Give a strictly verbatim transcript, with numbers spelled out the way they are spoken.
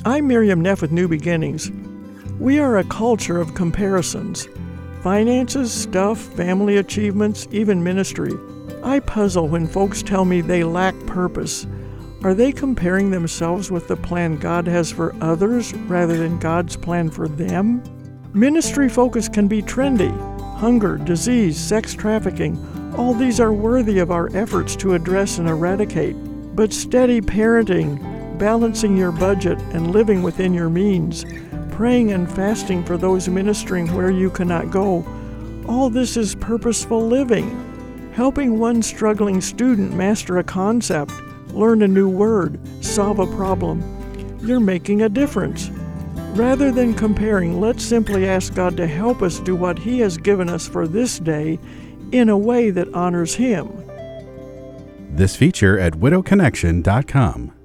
I'm Miriam Neff with New Beginnings. We are a culture of comparisons. Finances, stuff, family achievements, even ministry. I puzzle when folks tell me they lack purpose. Are they comparing themselves with the plan God has for others rather than God's plan for them? Ministry focus can be trendy. Hunger, disease, sex trafficking, all these are worthy of our efforts to address and eradicate. But steady parenting, balancing your budget and living within your means, praying and fasting for those ministering where you cannot go, all this is purposeful living. Helping one struggling student master a concept, learn a new word, solve a problem, you're making a difference. Rather than comparing, let's simply ask God to help us do what He has given us for this day in a way that honors Him. This feature at widow connection dot com.